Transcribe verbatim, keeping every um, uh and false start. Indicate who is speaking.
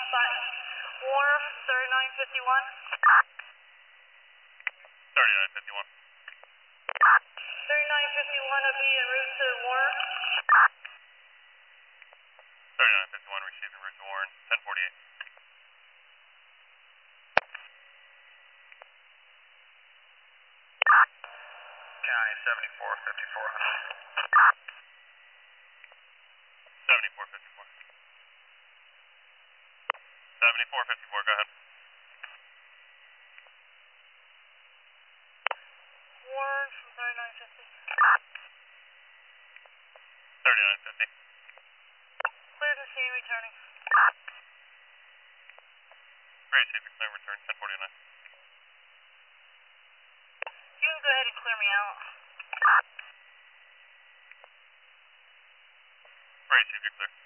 Speaker 1: site. Wharf, thirty-nine fifty-one.
Speaker 2: thirty-nine fifty-one.
Speaker 1: thirty-nine fifty-one will be en route to Warren.
Speaker 2: thirty-nine fifty-one received en route to Warren, ten forty-eight.
Speaker 3: County seventy-four fifty-four.
Speaker 2: seventy-four fifty-four. seventy-four fifty-four, go ahead.
Speaker 1: Warren from thirty-nine fifty.
Speaker 2: thirty-nine fifty.
Speaker 1: Clear the scene, returning.
Speaker 2: Received a clear return, ten forty-nine.
Speaker 1: You can go ahead and clear me out.
Speaker 2: Received a clear.